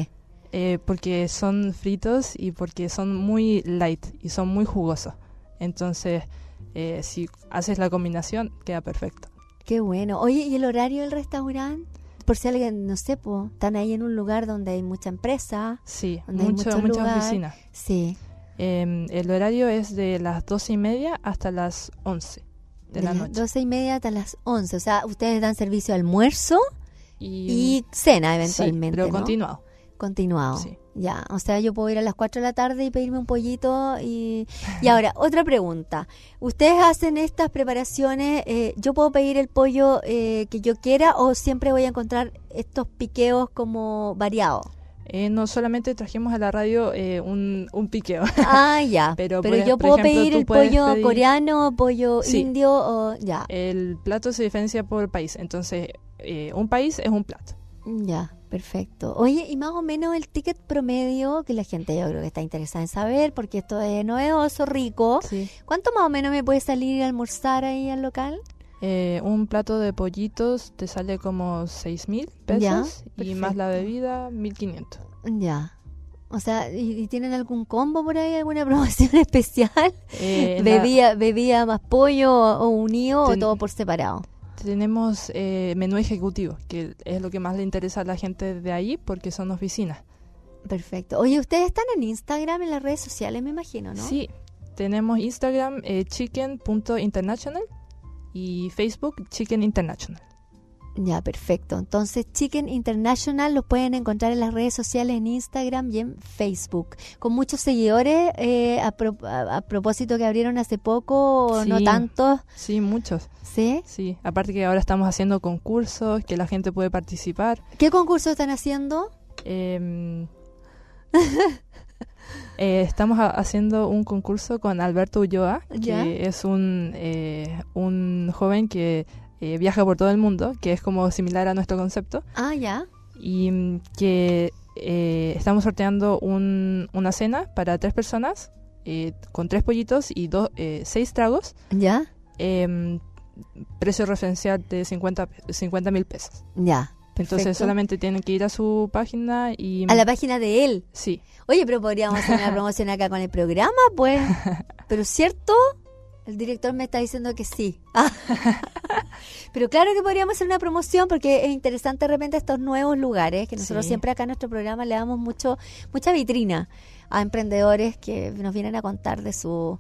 Porque son fritos y porque son muy light y son muy jugosos. Entonces, si haces la combinación, queda perfecto. Qué bueno. Oye, ¿y el horario del restaurante? Por si alguien, no sé, están ahí en un lugar donde hay mucha empresa. Sí, donde hay mucho muchas lugar. oficinas. Sí. El horario es de las 12:30 hasta las 11 de la noche. 12:30 hasta las 11. O sea, ustedes dan servicio de almuerzo Y cena sí, eventualmente, pero ¿no? continuado. Continuado. Sí. Ya, o sea, yo puedo ir a las 4 de la tarde y pedirme un pollito y ahora, otra pregunta. ¿Ustedes hacen estas preparaciones? ¿Yo puedo pedir el pollo que yo quiera o siempre voy a encontrar estos piqueos como variados? No solamente trajimos a la radio un piqueo. Ah, ya. Pero puedes, yo por puedo ejemplo, pedir tú el puedes pollo pedir- coreano, pollo Sí. indio o ya. El plato se diferencia por país. Entonces, un país es un plato. Ya, perfecto. Oye, y más o menos el ticket promedio, que la gente yo creo que está interesada en saber, porque esto es novedoso, rico. Sí. ¿Cuánto más o menos me puede salir a almorzar ahí al local? Un plato de pollitos te sale como 6.000 Ya, pesos y más la bebida 1.500. Ya. O sea, ¿y tienen algún combo por ahí, alguna promoción especial? ¿Bebida más pollo o unido o Ten- todo por separado? Tenemos menú ejecutivo, que es lo que más le interesa a la gente de ahí porque son oficinas. Perfecto. Oye, ustedes están en Instagram, en las redes sociales, me imagino, ¿no? Sí, tenemos Instagram chicken.international y Facebook Chicken International. Ya, perfecto. Entonces, Chicken International los pueden encontrar en las redes sociales, en Instagram y en Facebook. Con muchos seguidores, a propósito que abrieron hace poco, o Sí. no tantos, Sí, muchos. ¿sí? Sí, aparte que ahora estamos haciendo concursos, que la gente puede participar. ¿Qué concurso están haciendo? Estamos haciendo un concurso con Alberto Ulloa, Ya. que es un joven que viaja por todo el mundo, que es como similar a nuestro concepto, Ah, ya. y que estamos sorteando una cena para 3 personas, con 3 pollitos y 6 tragos, ¿Ya? precio referencial de 50.000 pesos. Ya. Perfecto. Entonces solamente tienen que ir a su página y... A la página de él. Sí, Oye, pero podríamos hacer una promoción acá con el programa, pues. Pero ¿cierto? El director me está diciendo que sí. Ah. Pero claro que podríamos hacer una promoción porque es interesante de repente estos nuevos lugares, que nosotros Sí. siempre acá en nuestro programa le damos mucha vitrina a emprendedores que nos vienen a contar de sus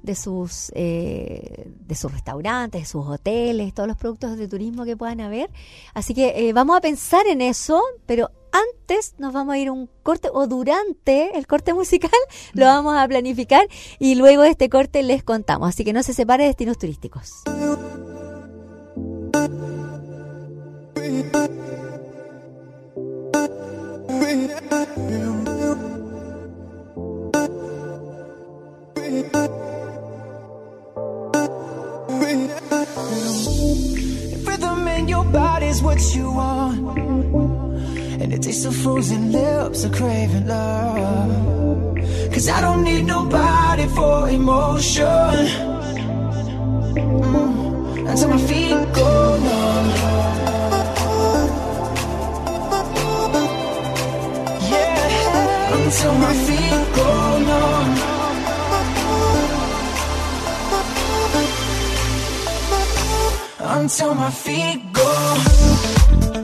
restaurantes, de sus hoteles, todos los productos de turismo que puedan haber. Así que vamos a pensar en eso, pero antes nos vamos a ir a un corte, o durante el corte musical lo vamos a planificar y luego de este corte les contamos. Así que no se separe de Destinos Turísticos. Rhythm in your body's what you want, and it tastes of frozen lips, a craving love. 'Cause I don't need nobody for emotion, until my feet go numb. Yeah, until my feet go numb. Until my feet go.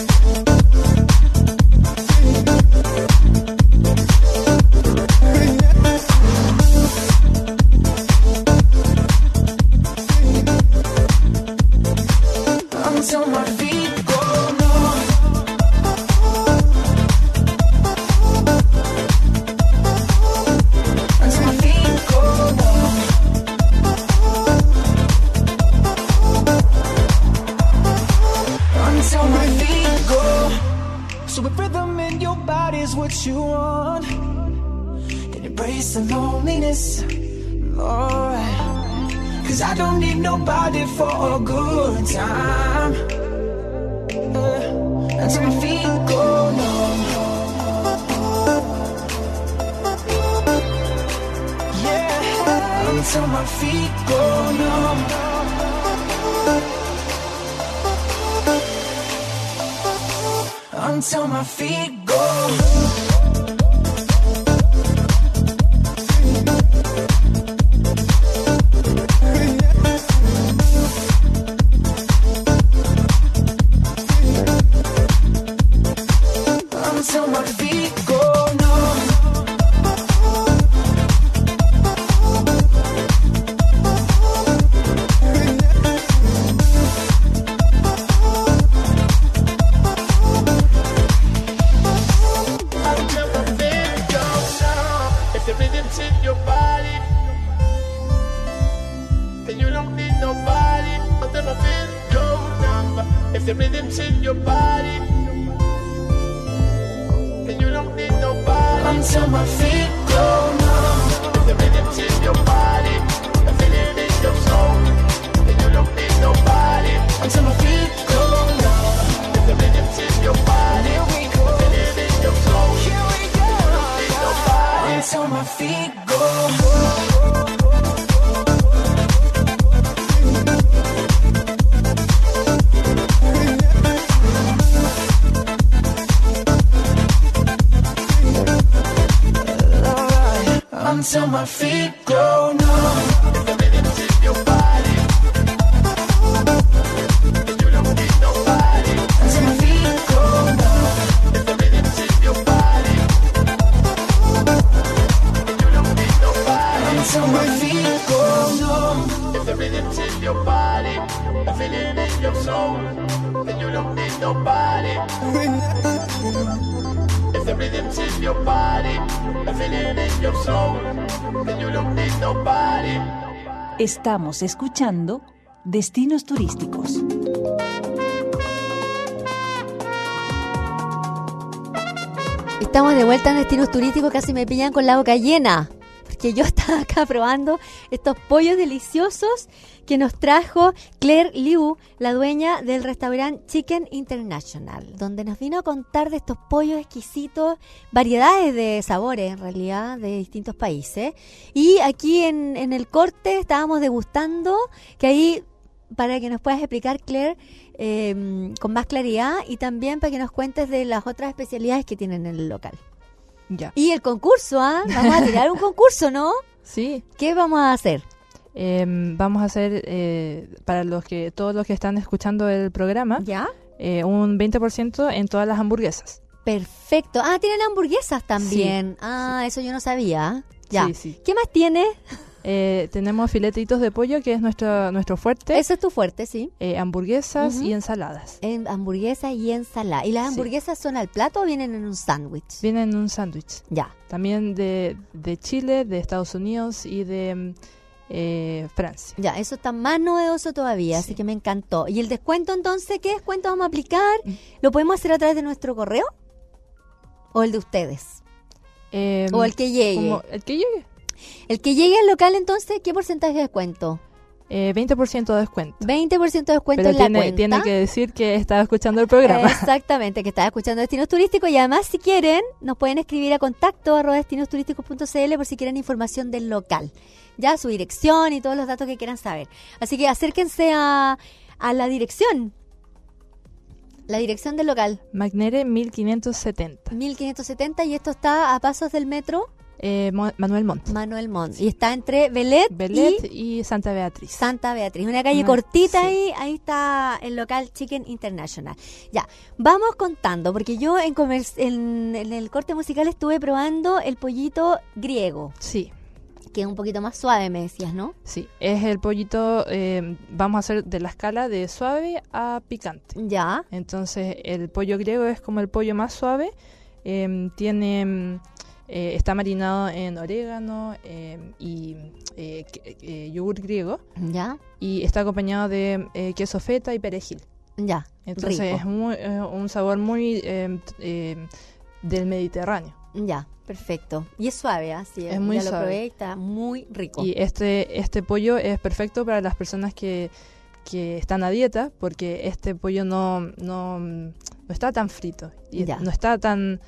Until my feet go numb. Until my feet go numb. Until my feet go. So if rhythm in your body is what you want, then embrace the loneliness, alright. 'Cause I don't need nobody for a good time, until my feet go numb. Yeah, until my feet go numb. Until my feet go. Until my feet go numb. The rhythm's in your body, then you don't need nobody. Until my feet go numb. If the rhythm's in your body, the feeling in your soul, then you don't need nobody. Until my feet go numb. If the rhythm's in your body, Here we go. the feeling in your soul, Here we you don't need nobody. go. Until my feet go numb. Until my feet go numb. If the rhythm's in your body, then you don't need nobody. Until my feet go numb. If the rhythm's in your body, then you don't need nobody. Until my feet go numb. If the rhythm's in your body, the feeling in your soul, then you don't need nobody. If the rhythm's in your body, the feeling in your soul, then you don't need nobody. Estamos escuchando Destinos Turísticos. Estamos de vuelta en Destinos Turísticos, casi me pillan con la boca llena, porque yo estaba acá probando estos pollos deliciosos que nos trajo Claire Liu, la dueña del restaurante Chicken International, donde nos vino a contar de estos pollos exquisitos, variedades de sabores en realidad, de distintos países. Y aquí en el corte estábamos degustando, que ahí, para que nos puedas explicar, Claire, con más claridad, y también para que nos cuentes de las otras especialidades que tienen en el local. Ya. Y el concurso, ¿ah? Vamos a tirar un concurso, ¿no? Sí. ¿Qué vamos a hacer? Vamos a hacer, para todos los que están escuchando el programa, ¿Ya? un 20% en todas las hamburguesas. Perfecto. Ah, tienen hamburguesas también. Ah, eso yo no sabía. Ya. Sí, sí. ¿Qué más tiene? Tenemos filetitos de pollo, que es nuestro fuerte. Eso es tu fuerte, sí. Hamburguesas Ujú. y ensaladas. Hamburguesa y ensalada. ¿Y las Sí. hamburguesas son al plato o vienen en un sándwich? Vienen en un sándwich. Ya. También de Chile, de Estados Unidos y de Francia. Ya, eso está más novedoso todavía, así que me encantó. ¿Y el descuento entonces? ¿Qué descuento vamos a aplicar? ¿Lo podemos hacer a través de nuestro correo? ¿O el de ustedes? ¿O el que llegue? Como el que llegue. El que llegue al local entonces, ¿qué porcentaje de descuento? 20% de descuento. 20% de descuento Pero en la cuenta. tiene que decir que estaba escuchando el programa. Exactamente, que estaba escuchando Destinos Turísticos. Y además, si quieren, nos pueden escribir a contacto@destinosturisticos.cl por si quieren información del local. Ya, su dirección y todos los datos que quieran saber. Así que acérquense a la dirección. La dirección del local. Magnere 1570. 1570, y esto está a pasos del metro Manuel Montt. Manuel Montt. Y está entre Belet y Santa Beatriz. Santa Beatriz, una calle Una- cortita sí. ahí está el local Chicken International. Ya, vamos contando, porque yo en el corte musical estuve probando el pollito griego, Sí, que es un poquito más suave, me decías, ¿no? sí. Es el pollito, vamos a hacer de la escala de suave a picante. Ya, Entonces, el pollo griego es como el pollo más suave. Está marinado en orégano y yogur griego. ya, Y está acompañado de queso feta y perejil. ya, Entonces rico. es un sabor muy del Mediterráneo. Ya, perfecto. Y es suave, así Es muy ya lo suave. probé y está muy rico. Y este pollo es perfecto para las personas que están a dieta, porque este pollo no está tan frito. Y Ya. no está tan...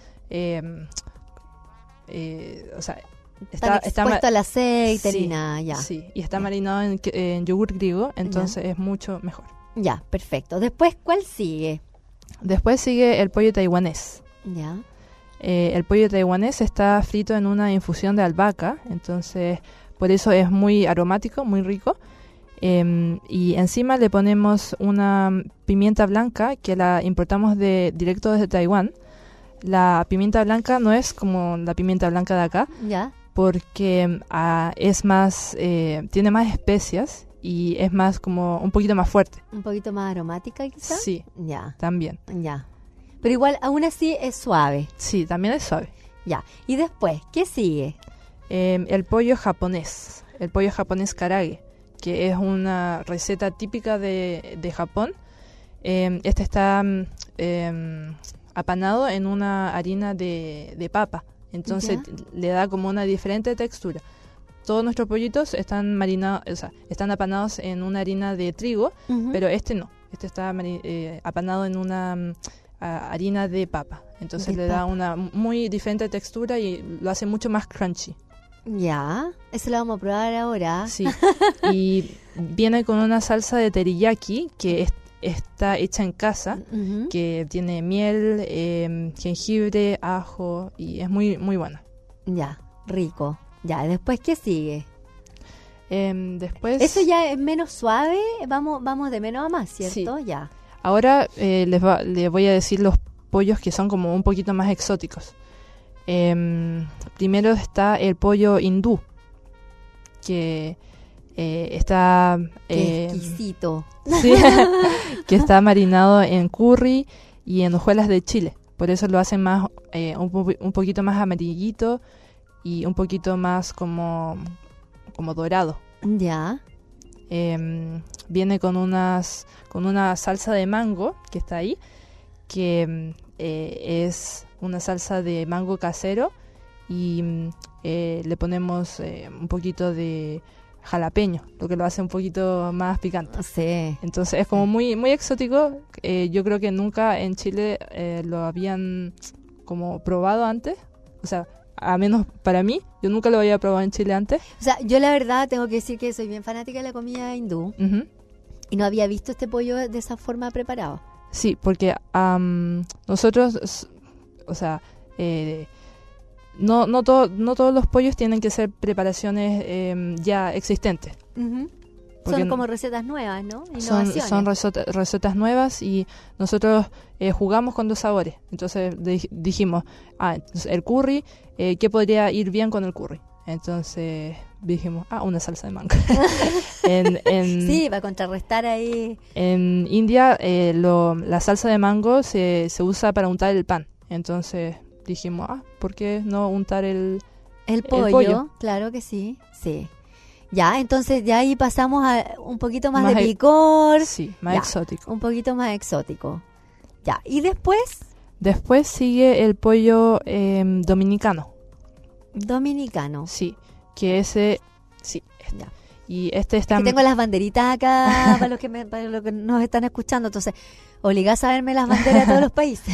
o sea, Está expuesto al aceite sí, ni nada, ya. Sí, y está Ya. marinado en yogur griego, entonces es mucho mejor. Ya, perfecto. Después, ¿cuál sigue? Después sigue el pollo taiwanés. Ya, El pollo taiwanés está frito en una infusión de albahaca, entonces por eso es muy aromático, muy rico. Y encima le ponemos una pimienta blanca que la importamos directo desde Taiwán. La pimienta blanca no es como la pimienta blanca de acá, Ya. porque es más, tiene más especias y es más como un poquito más fuerte. Un poquito más aromática, quizás. Sí, Ya, también. ya. Pero igual, aún así es suave. Sí, también es suave. Ya. Y después, ¿qué sigue? El pollo japonés karage, que es una receta típica de Japón. Este está apanado en una harina de papa, entonces Ya. le da como una diferente textura. Todos nuestros pollitos están marinados, o sea, están apanados en una harina de trigo, Ujú. pero este no. Este está apanado en una harina de papa. Entonces De le da papa. una muy diferente textura y lo hace mucho más crunchy. Ya. Eso lo vamos a probar ahora. Sí. Y viene con una salsa de teriyaki que está hecha en casa, Ujú. que tiene miel, jengibre, ajo y es muy, muy buena. Ya, rico. Ya, después, ¿qué sigue? Después, Eso ya es menos suave, vamos de menos a más, ¿cierto? Ya. ahora les voy a decir los pollos que son como un poquito más exóticos. Primero está el pollo hindú, que está... Qué exquisito. sí, que está marinado en curry y en hojuelas de chile. Por eso lo hacen más un poquito más amarillito y un poquito más como dorado. Ya. Viene con una salsa de mango que está ahí, que es una salsa de mango casero y le ponemos un poquito de jalapeño, lo que lo hace un poquito más picante. Sí. Entonces es como muy, muy exótico. Yo creo que nunca en Chile lo habían como probado antes. O sea, a menos para mí, yo nunca lo había probado en Chile antes. O sea, yo la verdad tengo que decir que soy bien fanática de la comida hindú Ujú. y no había visto este pollo de esa forma preparado. Sí, porque nosotros, o sea, no todos los pollos tienen que ser preparaciones ya existentes. Ujú. Porque Son como recetas nuevas, ¿no? Son Innovaciones. recetas nuevas y nosotros jugamos con los sabores. Entonces dijimos, entonces el curry, ¿qué podría ir bien con el curry? Entonces dijimos, una salsa de mango. Sí, va a contrarrestar ahí. En India la salsa de mango se usa para untar el pan. Entonces dijimos, ¿por qué no untar el pollo? pollo? Claro que sí, sí. Ya, entonces de ahí pasamos a un poquito más de Más picor. Sí, más Ya, exótico. Un poquito más exótico. Ya, y después, Después sigue el pollo dominicano. dominicano. Sí, que ese... Sí, este. Ya. Y este está... Que tengo las banderitas acá para los que nos están escuchando, entonces obligás a verme las banderas de todos los países.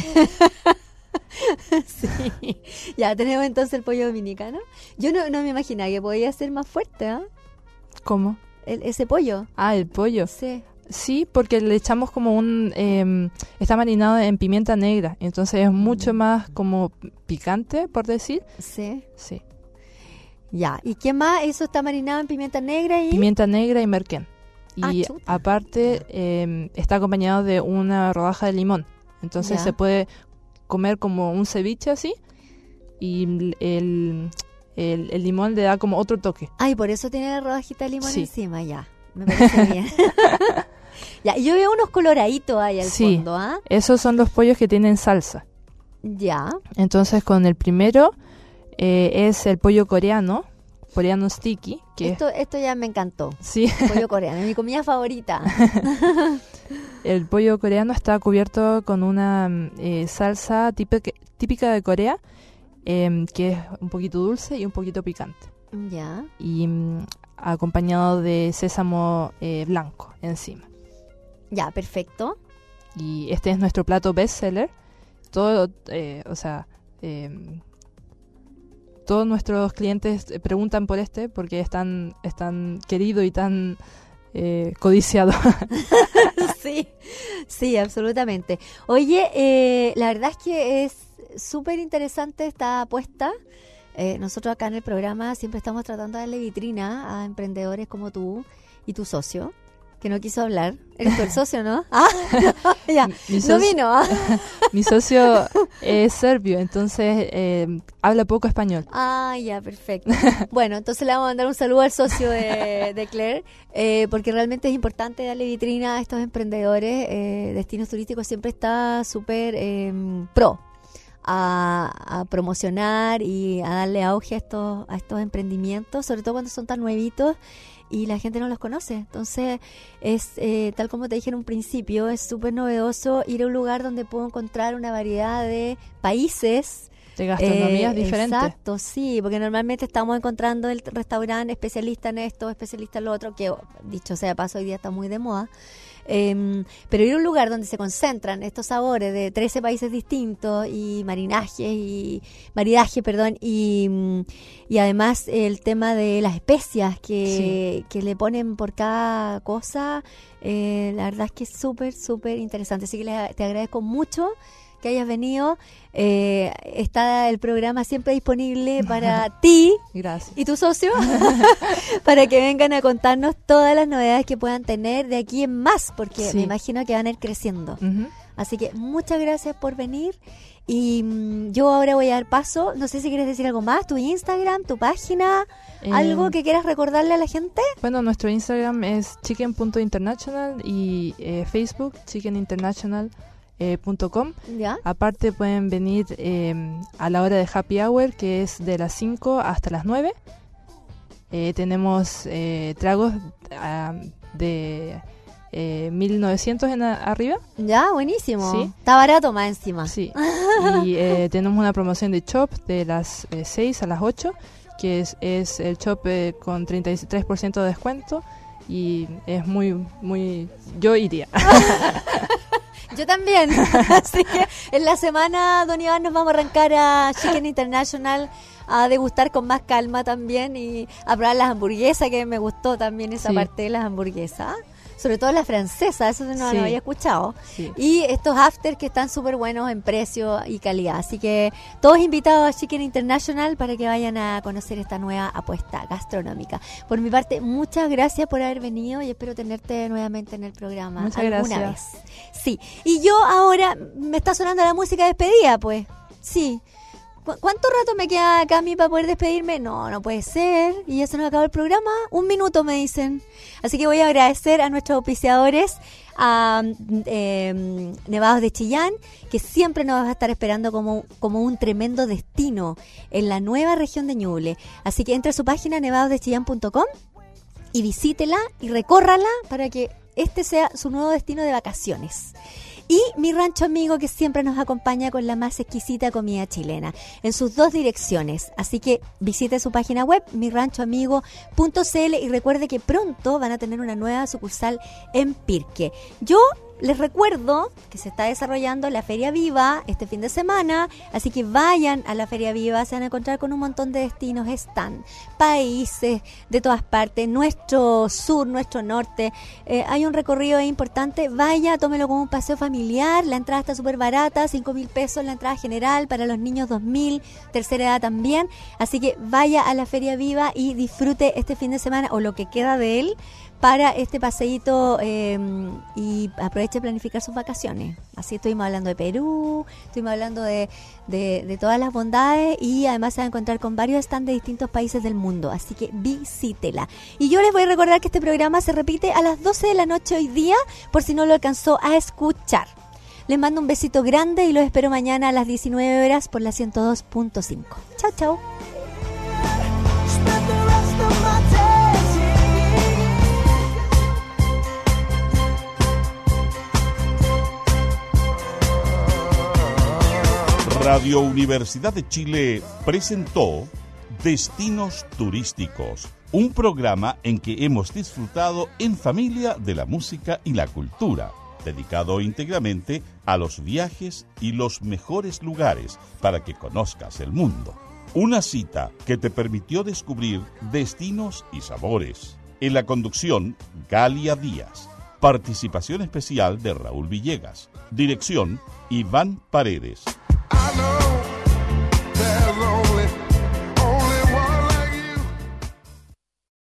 Sí. Ya tenemos entonces el pollo dominicano. Yo no me imaginaba que podía ser más fuerte, ¿ah? ¿Cómo? Ese pollo. El pollo. Sí. Sí, porque le echamos como está marinado en pimienta negra, entonces es mucho más como picante, por decir. Sí. Sí. Ya. ¿Y qué más? Eso está marinado en pimienta negra y... Pimienta negra y merquén. Y chuta. aparte está acompañado de una rodaja de limón. Entonces Ya. se puede comer como un ceviche así y el limón le da como otro toque. Ay, por eso tiene la rodajita de limón Sí. encima, ya. Me parece bien. Ya, y yo veo unos coloraditos ahí al Sí. fondo, ¿ah? Esos son los pollos que tienen salsa. Ya. Entonces con el primero es el pollo coreano sticky, que Esto ya me encantó. sí, Pollo coreano, mi comida favorita. el pollo coreano está cubierto con una salsa típica de Corea, que es un poquito dulce y un poquito picante. Ya. Y acompañado de sésamo blanco encima. Ya, perfecto. Y este es nuestro plato bestseller. Todo, todos nuestros clientes preguntan por este porque es tan querido y tan codiciado. Sí, absolutamente. Oye, la verdad es que es súper interesante esta apuesta. Nosotros acá en el programa siempre estamos tratando de darle vitrina a emprendedores como tú y tu socio. que no quiso hablar. Eres tú el socio, ¿no? Ah, ya, Mi no socio- vino. ¿Ah? Mi socio es serbio, entonces habla poco español. Ah, ya, perfecto. Bueno, entonces le vamos a mandar un saludo al socio de Claire, porque realmente es importante darle vitrina a estos emprendedores. Destinos Turísticos siempre está súper pro a promocionar y a darle auge a estos emprendimientos, sobre todo cuando son tan nuevitos y la gente no los conoce. Entonces, es tal como te dije en un principio, es súper novedoso ir a un lugar donde puedo encontrar una variedad de países, De gastronomías diferentes. Exacto, sí, porque normalmente estamos encontrando el restaurante especialista en esto, especialista en lo otro, que dicho sea de paso, hoy día está muy de moda. Pero ir a un lugar donde se concentran estos sabores de 13 países distintos y maridaje, y además el tema de las especias que le ponen por cada cosa, la verdad es que es súper, súper interesante. Así que te agradezco mucho que hayas venido. Está el programa siempre disponible para ti Gracias. y tu socio para que vengan a contarnos todas las novedades que puedan tener de aquí en más, porque Sí. me imagino que van a ir creciendo. Ujú. Así que muchas gracias por venir y yo ahora voy a dar paso. No sé si quieres decir algo más, tu Instagram, tu página, algo que quieras recordarle a la gente. Bueno, nuestro Instagram es chicken.international y Facebook chickeninternational.com. ¿Ya? Aparte pueden venir a la hora de happy hour, que es de las 5 hasta las 9. Tenemos tragos de 1900 arriba. Ya, buenísimo. Sí. Está barato más encima. Sí. Y tenemos una promoción de chop de las 6 a las 8, que es el chop con 33% de descuento. Y es muy, muy... Yo iría. Yo también. Así que en la semana, don Iván, nos vamos a arrancar a Chicken International a degustar con más calma también y a probar las hamburguesas, que me gustó también esa Sí. parte de las hamburguesas. Sobre todo la francesa, eso no Sí. lo había escuchado. Sí. Y estos after que están súper buenos en precio y calidad. Así que todos invitados a Chicken International para que vayan a conocer esta nueva apuesta gastronómica. Por mi parte, muchas gracias por haber venido y espero tenerte nuevamente en el programa Muchas alguna gracias. vez. Sí, y yo ahora me está sonando la música de despedida, pues. Sí. ¿Cuánto rato me queda acá a mí para poder despedirme? No puede ser. Y ya se nos acabó el programa. 1 minuto me dicen. Así que voy a agradecer a nuestros auspiciadores, a Nevados de Chillán, que siempre nos va a estar esperando como un tremendo destino en la nueva región de Ñuble. Así que entre a su página nevadosdechillán.com y visítela y recórrala para que este sea su nuevo destino de vacaciones. Y Mi Rancho Amigo, que siempre nos acompaña con la más exquisita comida chilena, en sus 2 direcciones. Así que visite su página web, miranchoamigo.cl, y recuerde que pronto van a tener una nueva sucursal en Pirque. Yo les recuerdo que se está desarrollando la Feria Viva este fin de semana, así que vayan a la Feria Viva, se van a encontrar con un montón de destinos, están países de todas partes, nuestro sur, nuestro norte, hay un recorrido importante, vaya, tómelo como un paseo familiar, la entrada está súper barata, 5.000 pesos la entrada general, para los niños 2.000, tercera edad también, así que vaya a la Feria Viva y disfrute este fin de semana o lo que queda de él, para este paseíto y aproveche de planificar sus vacaciones. Así estuvimos hablando de Perú, estuvimos hablando de todas las bondades y además se va a encontrar con varios stands de distintos países del mundo. Así que visítela. Y yo les voy a recordar que este programa se repite a las 12 de la noche hoy día, por si no lo alcanzó a escuchar. Les mando un besito grande y los espero mañana a las 19 horas por la 102.5. Chao, chao. Spend the rest of my days here. Radio Universidad de Chile presentó Destinos Turísticos, un programa en que hemos disfrutado en familia de la música y la cultura, dedicado íntegramente a los viajes y los mejores lugares para que conozcas el mundo. Una cita que te permitió descubrir destinos y sabores. En la conducción, Galia Díaz. Participación especial de Raúl Villegas. Dirección, Iván Paredes.